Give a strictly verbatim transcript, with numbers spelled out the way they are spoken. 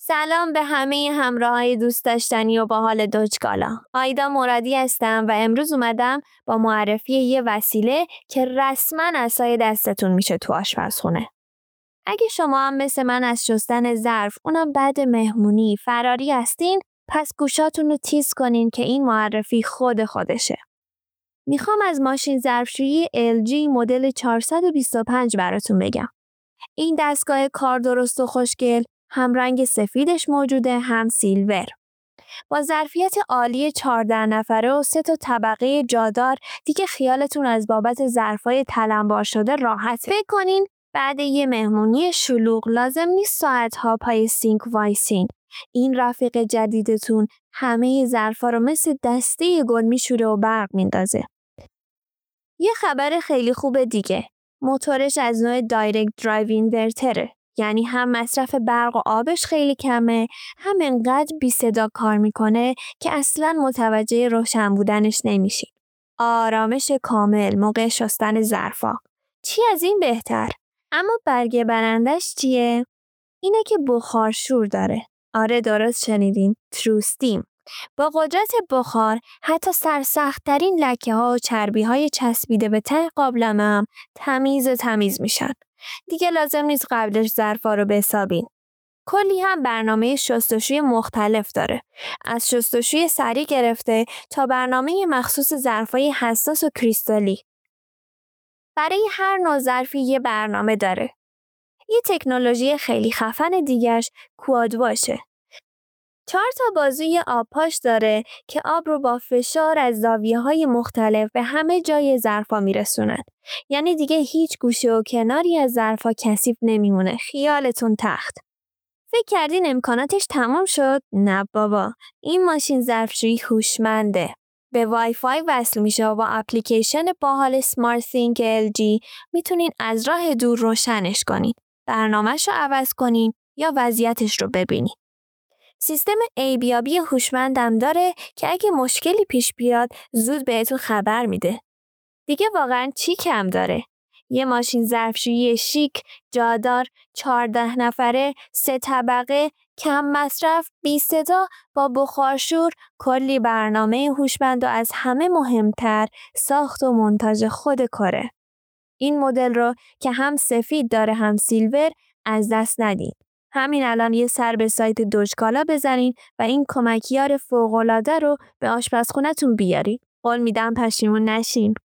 سلام به همه همراهای دوست داشتنی و باحال دوجکالا. آیدا مرادی هستم و امروز اومدم با معرفی یه وسیله که رسما عصای دستتون میشه تو آشپزخونه. اگه شما هم مثل من از شستن ظرف اونم بعد مهمونی فراری هستین، پس گوشاتون رو تیز کنین که این معرفی خود خودشه. میخوام از ماشین ظرفشویی ال جی مدل چهارصد و بیست و پنج براتون بگم. این دستگاه کار درست و خوشگل هم رنگ سفیدش موجوده هم سیلور. با ظرفیت عالی چهارده نفره و سه تا طبقه جادار دیگه خیالتون از بابت ظرفای تلمبار شده راحته. فکر کنین بعد یه مهمونی شلوغ لازم نیست ساعتها پای سینک وایسین. این رفیق جدیدتون همه ظرفا رو مثل دسته گل میشوره و برق میندازه. یه خبر خیلی خوب دیگه. موتورش از نوع دایرکت درایو اینورتره. یعنی هم مصرف برق و آبش خیلی کمه، هم انقدر بی صدا کار میکنه که اصلاً متوجه روشن بودنش نمیشین. آرامش کامل موقع شستن ظرفا. چی از این بهتر؟ اما برگ برندش چیه؟ اینه که بخارشور داره. آره درست شنیدین. ترو استیم. با قدرت بخار حتی سرسخت‌ترین لکه ها و چربی های چسبیده به ته قابلمه هم تمیز تمیز میشن. دیگه لازم نیست قبلش ظرفا رو بسابین. کلی هم برنامه شستشوی مختلف داره. از شستشوی سریع گرفته تا برنامه مخصوص ظرفای حساس و کریستالی. برای هر نوع ظرفی یه برنامه داره. یه تکنولوژی خیلی خفن دیگه‌اش کواد واشه. چهار تا بازوی آبپاش داره که آب رو با فشار از زاویه‌های مختلف به همه جای ظرفا میرسونن. یعنی دیگه هیچ گوشه و کناری از ظرفا کثیف نمیمونه. خیالتون تخت. فکر کردین امکاناتش تمام شد؟ نه بابا. این ماشین ظرفشویی هوشمنده. به وای فای وصل میشه و با اپلیکیشن باحال سمارت تینک ال جی میتونین از راه دور روشنش کنین. برنامه‌شو عوض کنین یا وضعیتش رو ببینین. سیستم ایبیابی هوشمندم داره که اگه مشکلی پیش بیاد زود بهتون خبر میده. دیگه واقعا چی کم داره؟ یه ماشین ظرفشویی شیک، جادار، چهارده نفره، سه طبقه، کم مصرف، بی صدا، با بخارشور، کلی برنامه هوشمند و از همه مهمتر ساخت و منتاج خود کاره. این مدل رو که هم سفید داره هم سیلور از دست ندین. همین الان یه سر به سایت دوجکالا بزنین و این کمکیار فوق‌العاده رو به آشپزخونه‌تون بیارین. قول میدم پشیمون نشین.